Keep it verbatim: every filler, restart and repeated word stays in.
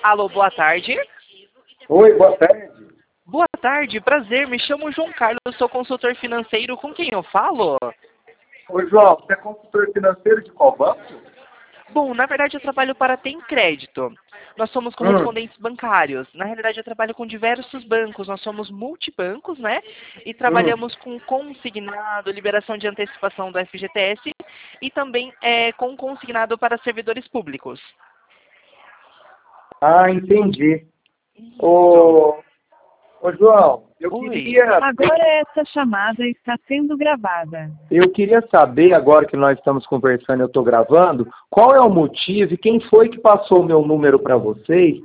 Alô, boa tarde. Oi, boa tarde. Boa tarde, prazer, me chamo João Carlos, sou consultor financeiro, com quem eu falo? Oi, João, você é consultor financeiro de qual banco? Bom, na verdade eu trabalho para Tem Crédito. Nós somos Hum, correspondentes bancários. Na realidade eu trabalho com diversos bancos, nós somos multibancos, né? E hum. trabalhamos com consignado, liberação de antecipação do F G T S e também é, com consignado para servidores públicos. Ah, entendi. Isso. Ô, ô, João, eu Oi. queria, Agora essa chamada está sendo gravada. eu queria saber, agora que nós estamos conversando e eu estou gravando, qual é o motivo e quem foi que passou o meu número para vocês